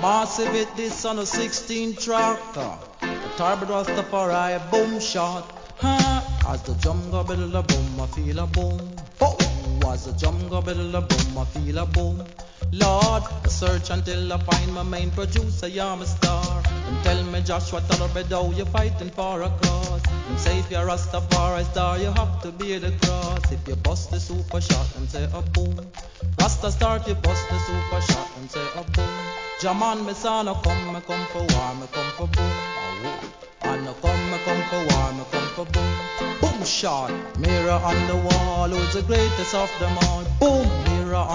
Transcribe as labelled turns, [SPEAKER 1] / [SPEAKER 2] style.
[SPEAKER 1] Massive hit this on a 16 track. The turbo Rastafari boom shot. As the drum go biddle a boom, I feel a boom. Boom. As the drum go biddle a boom, I feel a boom. Lord, I search until I find my main producer, you're my star. And tell me Joshua Tolobedo, you're fighting for a cause. And say if you're Rastafari star, you have to be the cross. If you bust the super shot and say a boom. Rasta start, you bust the super shot and say a boom. Jaman, me son, I come for war, me come for boom. And I come for war, me come for boom. Boom shot, mirror on the wall, who's the greatest of them all? Boom, mirror on